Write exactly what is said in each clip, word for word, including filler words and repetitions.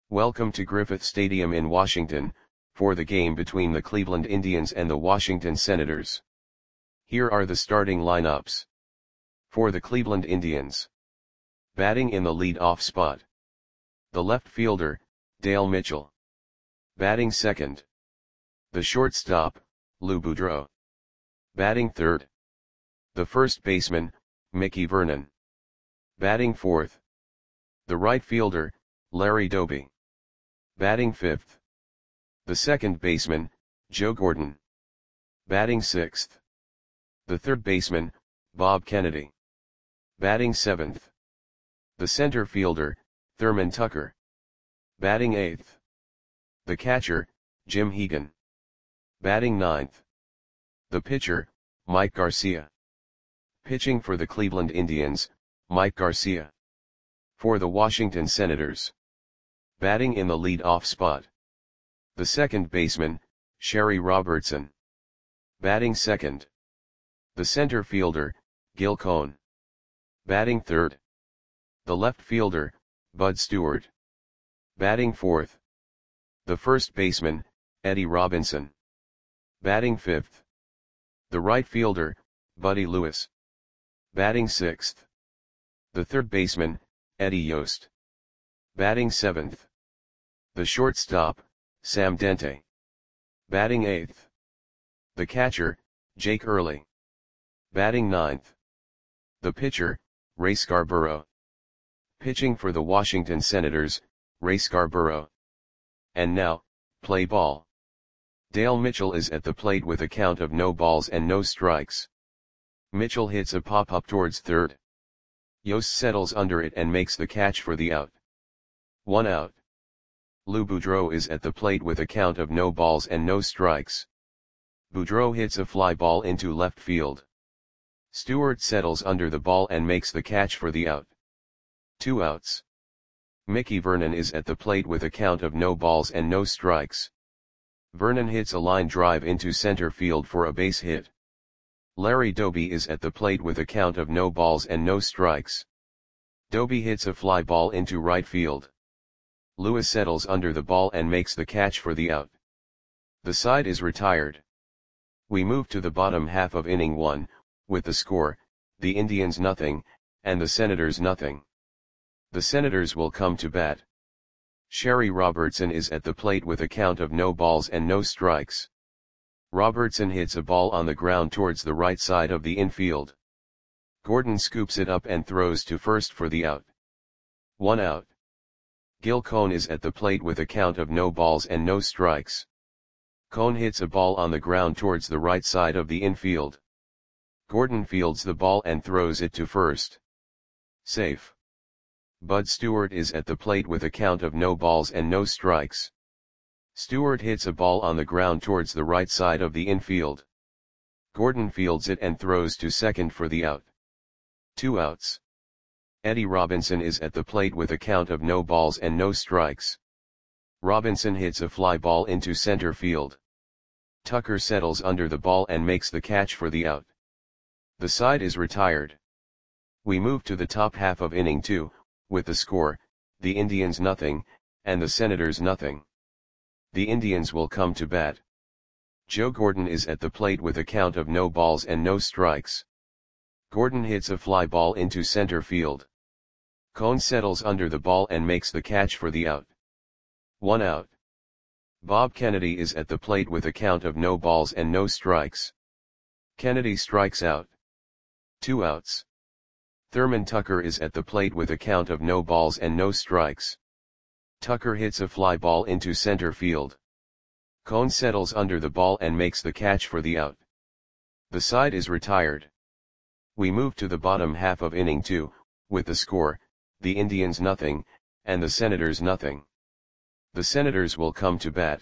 Welcome to Griffith Stadium in Washington, for the game between the Cleveland Indians and the Washington Senators. Here are the starting lineups. For the Cleveland Indians. Batting in the lead-off spot. The left fielder, Dale Mitchell. Batting second. The shortstop, Lou Boudreau. Batting third. The first baseman, Mickey Vernon. Batting fourth. The right fielder, Larry Doby. Batting fifth. The second baseman, Joe Gordon. Batting sixth. The third baseman, Bob Kennedy. Batting seventh. The center fielder, Thurman Tucker. Batting eighth. The catcher, Jim Hegan. Batting ninth. The pitcher, Mike Garcia. Pitching for the Cleveland Indians, Mike Garcia. For the Washington Senators. Batting in the lead-off spot. The second baseman, Sherry Robertson. Batting second. The center fielder, Gil Cohn. Batting third. The left fielder, Bud Stewart. Batting fourth. The first baseman, Eddie Robinson. Batting fifth. The right fielder, Buddy Lewis. Batting sixth. The third baseman, Eddie Yost. Batting seventh. The shortstop, Sam Dente. Batting eighth. The catcher, Jake Early. Batting ninth. The pitcher, Ray Scarborough. Pitching for the Washington Senators, Ray Scarborough. And now, play ball. Dale Mitchell is at the plate with a count of no balls and no strikes. Mitchell hits a pop-up towards third. Yost settles under it and makes the catch for the out. One out. Lou Boudreau is at the plate with a count of no balls and no strikes. Boudreau hits a fly ball into left field. Stewart settles under the ball and makes the catch for the out. Two outs. Mickey Vernon is at the plate with a count of no balls and no strikes. Vernon hits a line drive into center field for a base hit. Larry Doby is at the plate with a count of no balls and no strikes. Doby hits a fly ball into right field. Lewis settles under the ball and makes the catch for the out. The side is retired. We move to the bottom half of inning one, with the score, the Indians nothing, and the Senators nothing. The Senators will come to bat. Sherry Robertson is at the plate with a count of no balls and no strikes. Robertson hits a ball on the ground towards the right side of the infield. Gordon scoops it up and throws to first for the out. One out. Gil Cohn is at the plate with a count of no balls and no strikes. Cohn hits a ball on the ground towards the right side of the infield. Gordon fields the ball and throws it to first. Safe. Bud Stewart is at the plate with a count of no balls and no strikes. Stewart hits a ball on the ground towards the right side of the infield. Gordon fields it and throws to second for the out. Two outs. Eddie Robinson is at the plate with a count of no balls and no strikes. Robinson hits a fly ball into center field. Tucker settles under the ball and makes the catch for the out. The side is retired. We move to the top half of inning two, with the score, the Indians nothing, and the Senators nothing. The Indians will come to bat. Joe Gordon is at the plate with a count of no balls and no strikes. Gordon hits a fly ball into center field. Cohn settles under the ball and makes the catch for the out. One out. Bob Kennedy is at the plate with a count of no balls and no strikes. Kennedy strikes out. Two outs. Thurman Tucker is at the plate with a count of no balls and no strikes. Tucker hits a fly ball into center field. Cohn settles under the ball and makes the catch for the out. The side is retired. We move to the bottom half of inning two, with the score, the Indians nothing, and the Senators nothing. The Senators will come to bat.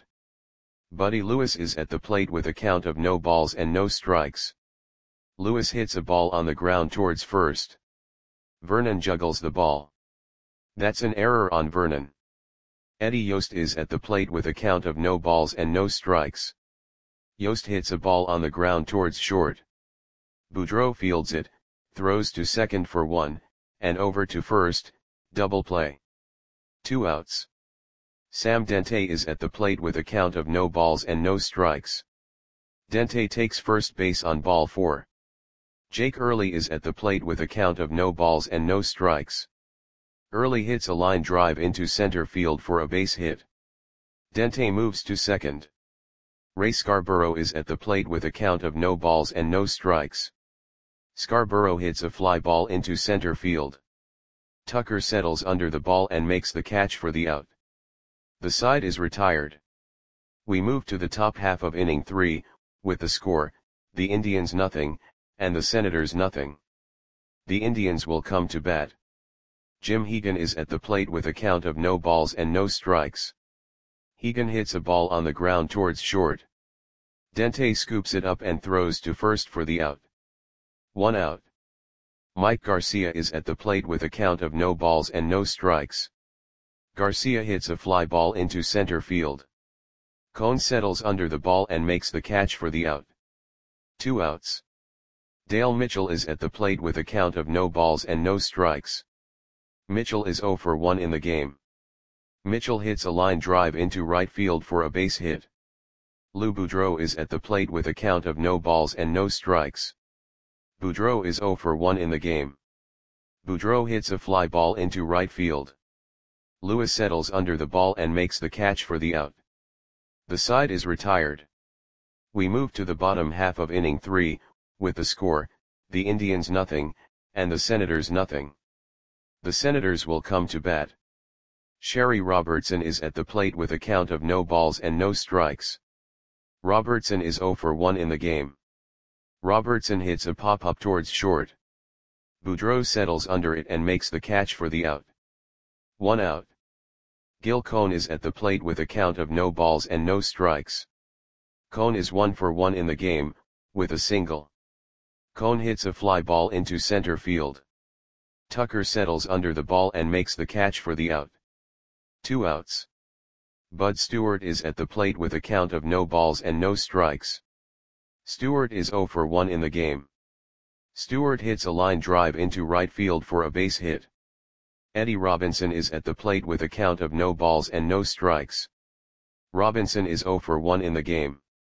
Buddy Lewis is at the plate with a count of no balls and no strikes. Lewis hits a ball on the ground towards first. Vernon juggles the ball. That's an error on Vernon. Eddie Yost is at the plate with a count of no balls and no strikes. Yost hits a ball on the ground towards short. Boudreau fields it, throws to second for one, and over to first, double play. Two outs. Sam Dente is at the plate with a count of no balls and no strikes. Dente takes first base on ball four. Jake Early is at the plate with a count of no balls and no strikes. Early hits a line drive into center field for a base hit. Dente moves to second. Ray Scarborough is at the plate with a count of no balls and no strikes. Scarborough hits a fly ball into center field. Tucker settles under the ball and makes the catch for the out. The side is retired. We move to the top half of inning three, with the score, the Indians nothing, and the Senators nothing. The Indians will come to bat. Jim Hegan is at the plate with a count of no balls and no strikes. Hegan hits a ball on the ground towards short. Dente scoops it up and throws to first for the out. One out. Mike Garcia is at the plate with a count of no balls and no strikes. Garcia hits a fly ball into center field. Cone settles under the ball and makes the catch for the out. Two outs. Dale Mitchell is at the plate with a count of no balls and no strikes. Mitchell is zero for one in the game. Mitchell hits a line drive into right field for a base hit. Lou Boudreau is at the plate with a count of no balls and no strikes. Boudreau is zero for one in the game. Boudreau hits a fly ball into right field. Lewis settles under the ball and makes the catch for the out. The side is retired. We move to the bottom half of inning three, with the score, the Indians nothing, and the Senators nothing. The Senators will come to bat. Sherry Robertson is at the plate with a count of no balls and no strikes. Robertson is zero for one in the game. Robertson hits a pop-up towards short. Boudreau settles under it and makes the catch for the out. One out. Gil Cone is at the plate with a count of no balls and no strikes. Cone is one for one in the game, with a single. Cone hits a fly ball into center field. Tucker settles under the ball and makes the catch for the out. Two outs. Bud Stewart is at the plate with a count of no balls and no strikes. Stewart is zero for one in the game. Stewart hits a line drive into right field for a base hit. Eddie Robinson is at the plate with a count of no balls and no strikes. Robinson is zero for one in the game.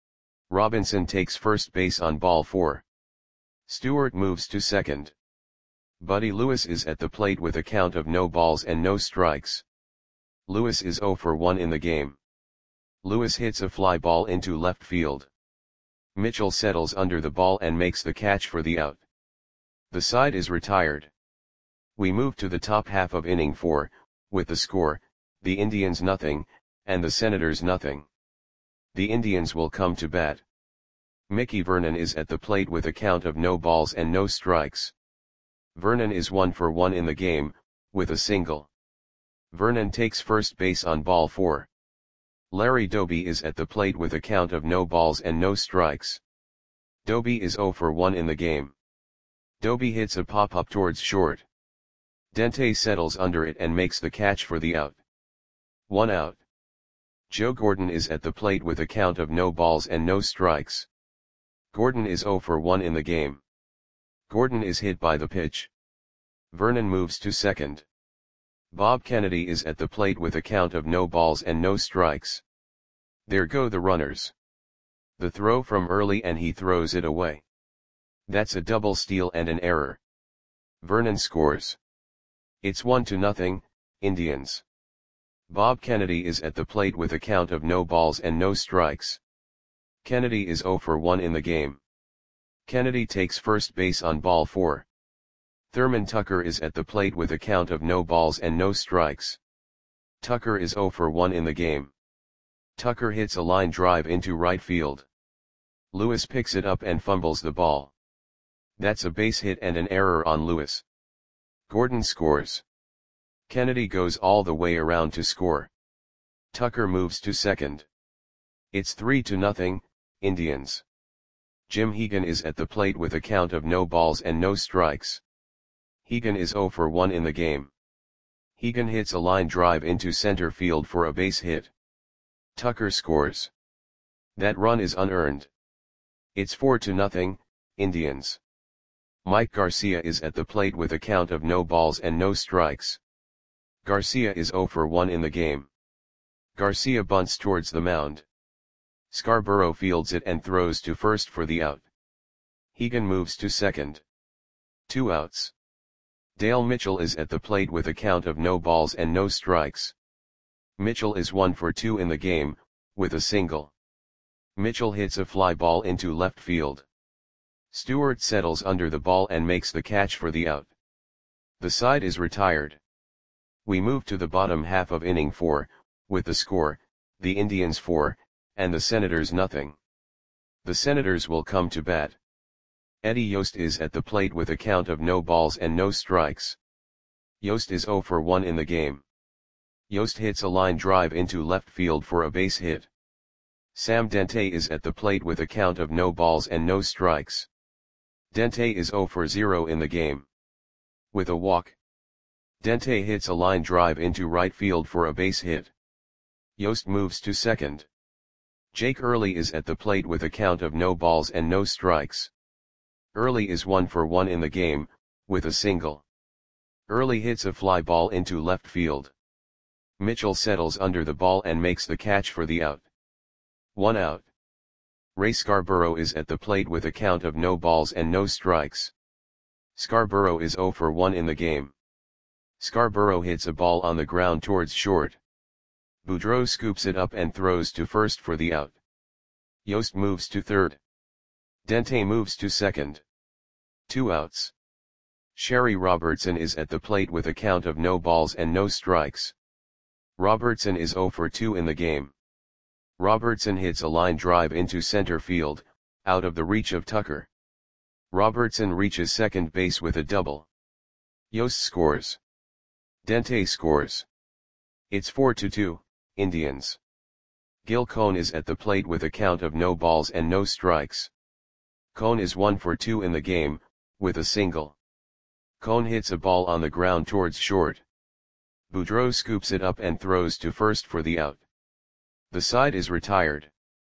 Robinson takes first base on ball four. Stewart moves to second. Buddy Lewis is at the plate with a count of no balls and no strikes. Lewis is zero for one in the game. Lewis hits a fly ball into left field. Mitchell settles under the ball and makes the catch for the out. The side is retired. We move to the top half of inning four, with the score, the Indians nothing, and the Senators nothing. The Indians will come to bat. Mickey Vernon is at the plate with a count of no balls and no strikes. Vernon is one for one in the game, with a single. Vernon takes first base on ball four. Larry Doby is at the plate with a count of no balls and no strikes. Doby is zero for one in the game. Doby hits a pop-up towards short. Dente settles under it and makes the catch for the out. One out. Joe Gordon is at the plate with a count of no balls and no strikes. Gordon is zero for one in the game. Gordon is hit by the pitch. Vernon moves to second. Bob Kennedy is at the plate with a count of no balls and no strikes. There go the runners. The throw from Early and he throws it away. That's a double steal and an error. Vernon scores. It's one to nothing, Indians. Bob Kennedy is at the plate with a count of no balls and no strikes. Kennedy is zero for one in the game. Kennedy takes first base on ball four. Thurman Tucker is at the plate with a count of no balls and no strikes. Tucker is zero for one in the game. Tucker hits a line drive into right field. Lewis picks it up and fumbles the ball. That's a base hit and an error on Lewis. Gordon scores. Kennedy goes all the way around to score. Tucker moves to second. It's three to nothing, Indians. Jim Hegan is at the plate with a count of no balls and no strikes. Hegan is zero for one in the game. Hegan hits a line drive into center field for a base hit. Tucker scores. That run is unearned. It's four to nothing, Indians. Mike Garcia is at the plate with a count of no balls and no strikes. Garcia is zero for one in the game. Garcia bunts towards the mound. Scarborough fields it and throws to first for the out. Hegan moves to second. Two outs. Dale Mitchell is at the plate with a count of no balls and no strikes. Mitchell is one for two in the game, with a single. Mitchell hits a fly ball into left field. Stewart settles under the ball and makes the catch for the out. The side is retired. We move to the bottom half of inning four, with the score, the Indians four, and the Senators nothing. The Senators will come to bat. Eddie Yost is at the plate with a count of no balls and no strikes. Yost is zero for one in the game. Yost hits a line drive into left field for a base hit. Sam Dente is at the plate with a count of no balls and no strikes. Dente is zero for zero in the game. With a walk. Dente hits a line drive into right field for a base hit. Yost moves to second. Jake Early is at the plate with a count of no balls and no strikes. Early is one for one in the game, with a single. Early hits a fly ball into left field. Mitchell settles under the ball and makes the catch for the out. One out. Ray Scarborough is at the plate with a count of no balls and no strikes. Scarborough is zero for one in the game. Scarborough hits a ball on the ground towards short. Boudreau scoops it up and throws to first for the out. Yost moves to third. Dente moves to second. Two outs. Sherry Robertson is at the plate with a count of no balls and no strikes. Robertson is zero for two in the game. Robertson hits a line drive into center field, out of the reach of Tucker. Robertson reaches second base with a double. Yost scores. Dente scores. It's four to two, Indians. Gil Cone is at the plate with a count of no balls and no strikes. Cone is one for two in the game, with a single. Cone hits a ball on the ground towards short. Boudreau scoops it up and throws to first for the out. The side is retired.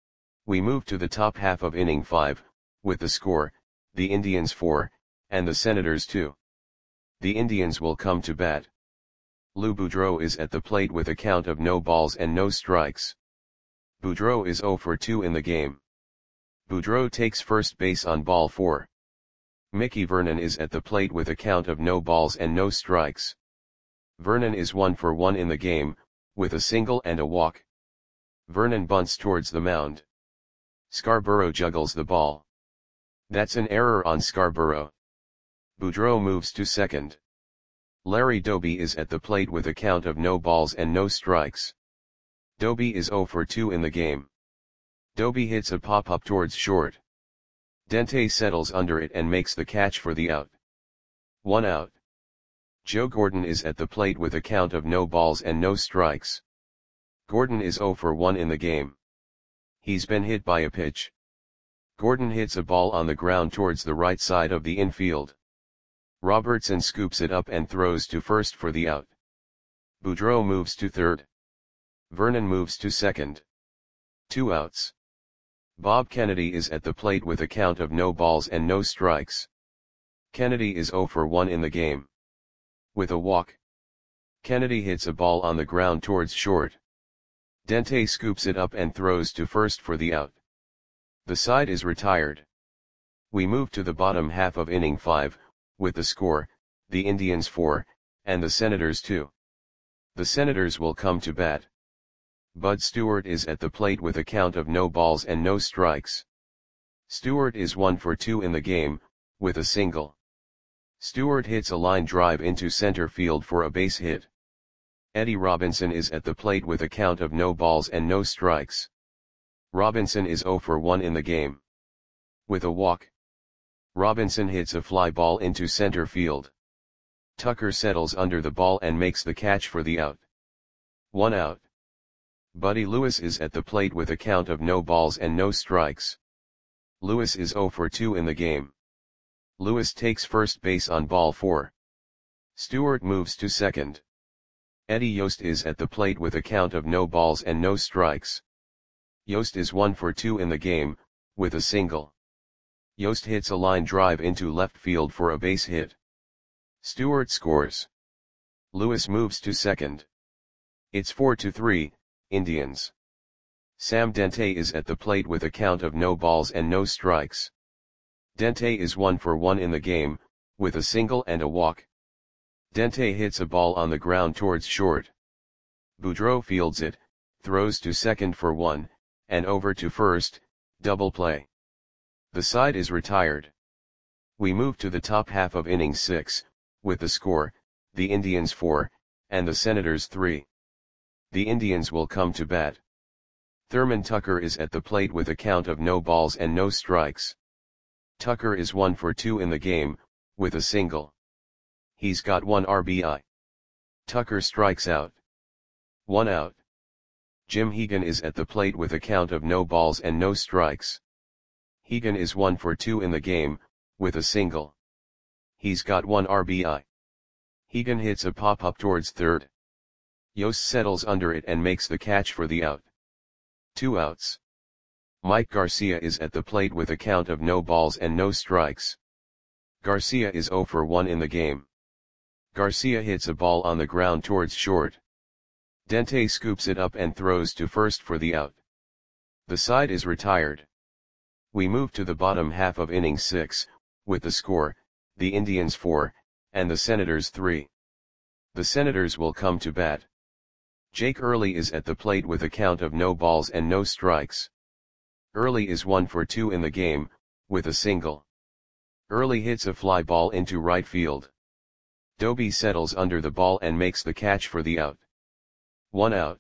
We move to the top half of inning five, with the score, the Indians four, and the Senators two. The Indians will come to bat. Lou Boudreau is at the plate with a count of no balls and no strikes. Boudreau is zero for two in the game. Boudreau takes first base on ball four. Mickey Vernon is at the plate with a count of no balls and no strikes. Vernon is one for one in the game, with a single and a walk. Vernon bunts towards the mound. Scarborough juggles the ball. That's an error on Scarborough. Boudreau moves to second. Larry Doby is at the plate with a count of no balls and no strikes. Doby is zero for two in the game. Doby hits a pop-up towards short. Dente settles under it and makes the catch for the out. One out. Joe Gordon is at the plate with a count of no balls and no strikes. Gordon is zero for one in the game. He's been hit by a pitch. Gordon hits a ball on the ground towards the right side of the infield. Robertson scoops it up and throws to first for the out. Boudreau moves to third. Vernon moves to second. Two outs. Bob Kennedy is at the plate with a count of no balls and no strikes. Kennedy is zero for one in the game. With a walk. Kennedy hits a ball on the ground towards short. Dente scoops it up and throws to first for the out. The side is retired. We move to the bottom half of inning five, with the score, the Indians four, and the Senators two. The Senators will come to bat. Bud Stewart is at the plate with a count of no balls and no strikes. Stewart is one for two in the game, with a single. Stewart hits a line drive into center field for a base hit. Eddie Robinson is at the plate with a count of no balls and no strikes. Robinson is zero for one in the game. With a walk. Robinson hits a fly ball into center field. Tucker settles under the ball and makes the catch for the out. One out. Buddy Lewis is at the plate with a count of no balls and no strikes. Lewis is zero for two in the game. Lewis takes first base on ball four. Stewart moves to second. Eddie Yost is at the plate with a count of no balls and no strikes. Yost is one for two in the game, with a single. Yost hits a line drive into left field for a base hit. Stewart scores. Lewis moves to second. It's four to three, Indians. Sam Dente is at the plate with a count of no balls and no strikes. Dente is one for one in the game, with a single and a walk. Dente hits a ball on the ground towards short. Boudreau fields it, throws to second for one, and over to first, double play. The side is retired. We move to the top half of inning six, with the score, the Indians four, and the Senators three. The Indians will come to bat. Thurman Tucker is at the plate with a count of no balls and no strikes. Tucker is one for two in the game, with a single. He's got one R B I. Tucker strikes out. One out. Jim Hegan is at the plate with a count of no balls and no strikes. Hegan is one for two in the game, with a single. He's got one R B I. Hegan hits a pop-up towards third. Yost settles under it and makes the catch for the out. Two outs. Mike Garcia is at the plate with a count of no balls and no strikes. Garcia is zero for one in the game. Garcia hits a ball on the ground towards short. Dente scoops it up and throws to first for the out. The side is retired. We move to the bottom half of inning six, with the score, the Indians four, and the Senators three. The Senators will come to bat. Jake Early is at the plate with a count of no balls and no strikes. Early is one for two in the game, with a single. Early hits a fly ball into right field. Doby settles under the ball and makes the catch for the out. One out.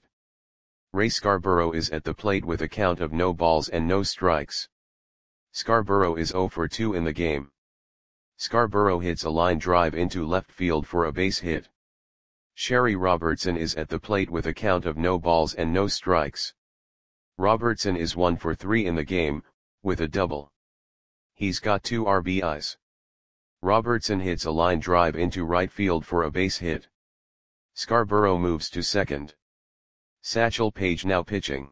Ray Scarborough is at the plate with a count of no balls and no strikes. Scarborough is zero for two in the game. Scarborough hits a line drive into left field for a base hit. Sherry Robertson is at the plate with a count of no balls and no strikes. Robertson is one for three in the game, with a double. He's got two R B Is. Robertson hits a line drive into right field for a base hit. Scarborough moves to second. Satchel Paige now pitching.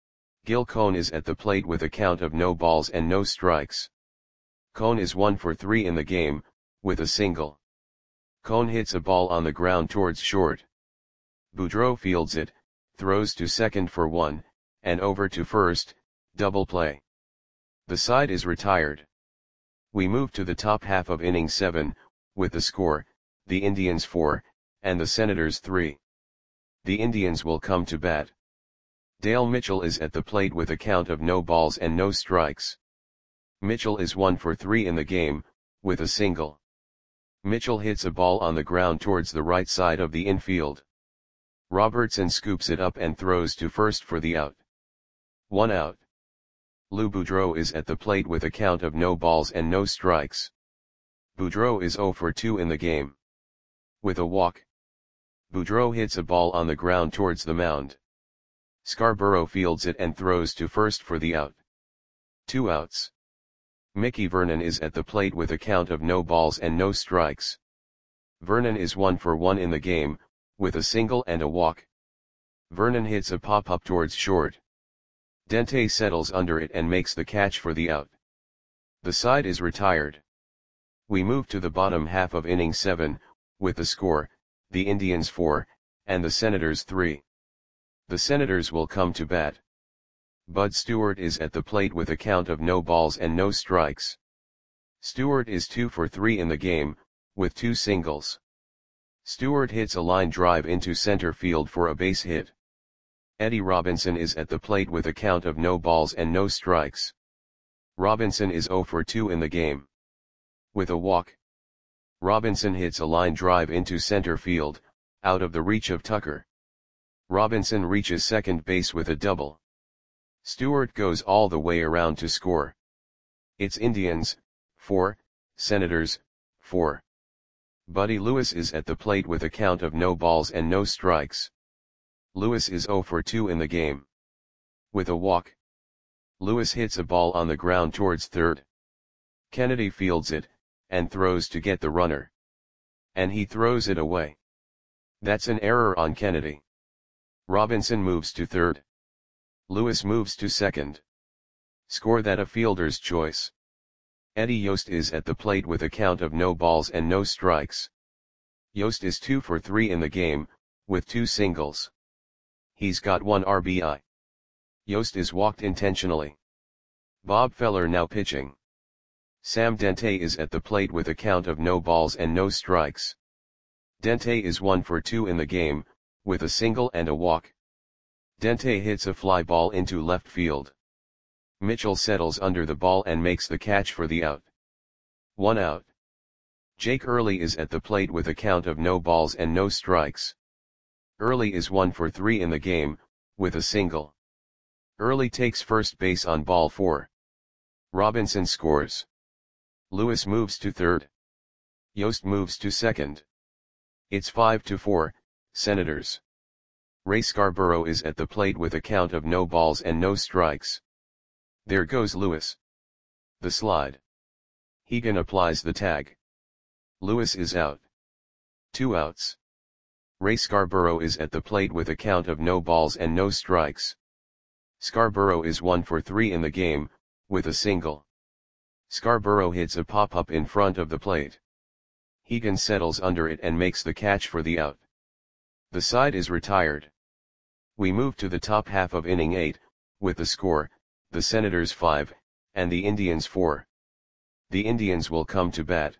Gil Cone is at the plate with a count of no balls and no strikes. Cone is one for three in the game, with a single. Cone hits a ball on the ground towards short. Boudreau fields it, throws to second for one, and over to first, double play. The side is retired. We move to the top half of inning seven, with the score, the Indians four, and the Senators three. The Indians will come to bat. Dale Mitchell is at the plate with a count of no balls and no strikes. Mitchell is one for three in the game, with a single. Mitchell hits a ball on the ground towards the right side of the infield. Robertson scoops it up and throws to first for the out. One out. Lou Boudreau is at the plate with a count of no balls and no strikes. Boudreau is zero for two in the game. With a walk. Boudreau hits a ball on the ground towards the mound. Scarborough fields it and throws to first for the out. Two outs. Mickey Vernon is at the plate with a count of no balls and no strikes. Vernon is one for one in the game, with a single and a walk. Vernon hits a pop-up towards short. Dente settles under it and makes the catch for the out. The side is retired. We move to the bottom half of inning seven, with the score, the Indians four, and the Senators three. The Senators will come to bat. Bud Stewart is at the plate with a count of no balls and no strikes. Stewart is two for three in the game, with two singles. Stewart hits a line drive into center field for a base hit. Eddie Robinson is at the plate with a count of no balls and no strikes. Robinson is zero for two in the game. With a walk. Robinson hits a line drive into center field, out of the reach of Tucker. Robinson reaches second base with a double. Stewart goes all the way around to score. It's Indians, four, Senators, four. Buddy Lewis is at the plate with a count of no balls and no strikes. Lewis is zero for two in the game. With a walk. Lewis hits a ball on the ground towards third. Kennedy fields it, and throws to get the runner. And he throws it away. That's an error on Kennedy. Robinson moves to third. Lewis moves to second. Score that a fielder's choice. Eddie Yost is at the plate with a count of no balls and no strikes. Yost is two for three in the game, with two singles. He's got one R B I. Yost is walked intentionally. Bob Feller now pitching. Sam Dente is at the plate with a count of no balls and no strikes. Dente is one for two in the game, with a single and a walk. Dente hits a fly ball into left field. Mitchell settles under the ball and makes the catch for the out. One out. Jake Early is at the plate with a count of no balls and no strikes. Early is one for three in the game, with a single. Early takes first base on ball four. Robinson scores. Lewis moves to third. Yost moves to second. It's five to four, Senators. Ray Scarborough is at the plate with a count of no balls and no strikes. There goes Lewis. The slide. Hegan applies the tag. Lewis is out. Two outs. Ray Scarborough is at the plate with a count of no balls and no strikes. Scarborough is one for three in the game, with a single. Scarborough hits a pop-up in front of the plate. Hegan settles under it and makes the catch for the out. The side is retired. We move to the top half of inning eight, with the score, the Senators five, and the Indians four. The Indians will come to bat.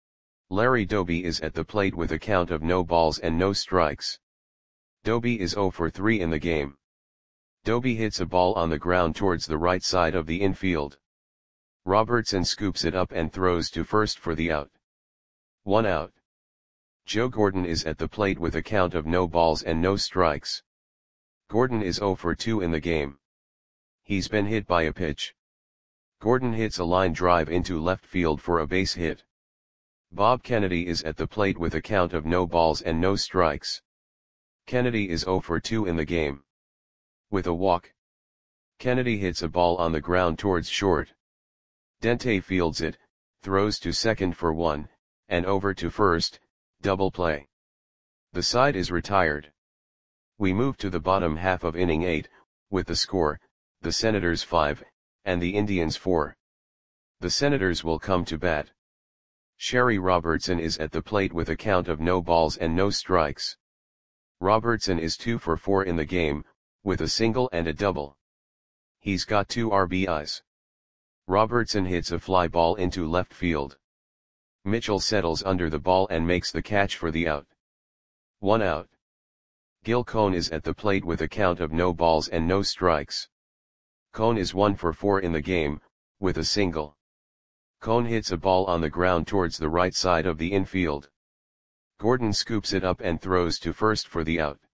Larry Doby is at the plate with a count of no balls and no strikes. Doby is zero for three in the game. Doby hits a ball on the ground towards the right side of the infield. Robertson scoops it up and throws to first for the out. One out. Joe Gordon is at the plate with a count of no balls and no strikes. Gordon is zero for two in the game. He's been hit by a pitch. Gordon hits a line drive into left field for a base hit. Bob Kennedy is at the plate with a count of no balls and no strikes. Kennedy is zero for two in the game. With a walk. Kennedy hits a ball on the ground towards short. Dente fields it, throws to second for one, and over to first, double play. The side is retired. We move to the bottom half of inning eight, with the score, the Senators five, and the Indians four. The Senators will come to bat. Sherry Robertson is at the plate with a count of no balls and no strikes. Robertson is two for four in the game, with a single and a double. He's got two R B Is. Robertson hits a fly ball into left field. Mitchell settles under the ball and makes the catch for the out. One out. Gil Cone is at the plate with a count of no balls and no strikes. Cone is one for four in the game, with a single. Cone hits a ball on the ground towards the right side of the infield. Gordon scoops it up and throws to first for the out.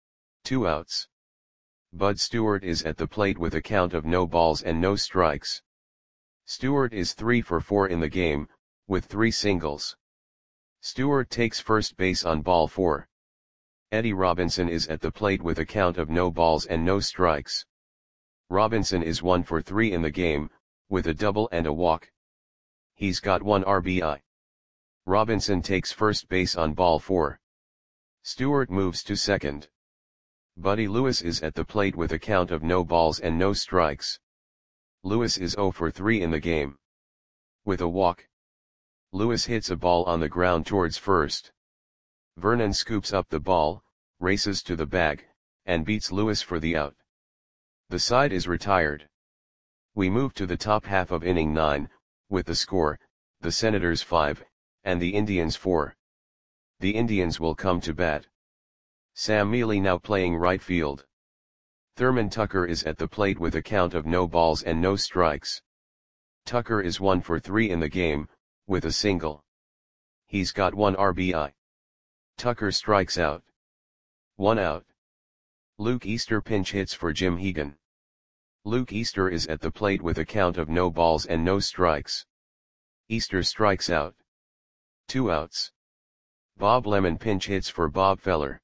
Two outs. Bud Stewart is at the plate with a count of no balls and no strikes. Stewart is three for four in the game, with three singles. Stewart takes first base on ball four. Eddie Robinson is at the plate with a count of no balls and no strikes. Robinson is one for three in the game, with a double and a walk. He's got one R B I. Robinson takes first base on ball four. Stewart moves to second. Buddy Lewis is at the plate with a count of no balls and no strikes. Lewis is zero for three in the game. With a walk. Lewis hits a ball on the ground towards first. Vernon scoops up the ball, races to the bag, and beats Lewis for the out. The side is retired. We move to the top half of inning nine, with the score, the Senators five, and the Indians four. The Indians will come to bat. Sam Mealy now playing right field. Thurman Tucker is at the plate with a count of no balls and no strikes. Tucker is one for three in the game, with a single. He's got one R B I. Tucker strikes out. One out. Luke Easter pinch hits for Jim Hegan. Luke Easter is at the plate with a count of no balls and no strikes. Easter strikes out. Two outs. Bob Lemon pinch hits for Bob Feller.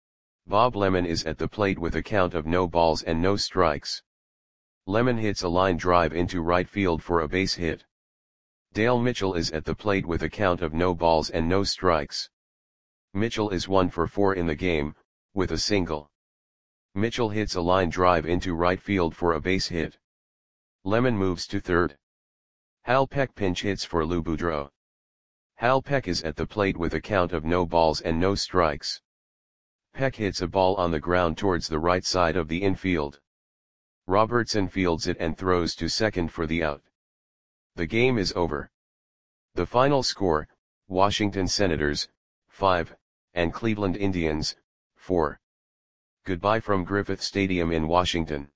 Bob Lemon is at the plate with a count of no balls and no strikes. Lemon hits a line drive into right field for a base hit. Dale Mitchell is at the plate with a count of no balls and no strikes. Mitchell is one for four in the game, with a single. Mitchell hits a line drive into right field for a base hit. Lemon moves to third. Hal Peck pinch hits for Lou Boudreau. Hal Peck is at the plate with a count of no balls and no strikes. Peck hits a ball on the ground towards the right side of the infield. Robertson fields it and throws to second for the out. The game is over. The final score, Washington Senators, five, and Cleveland Indians, four. Goodbye from Griffith Stadium in Washington.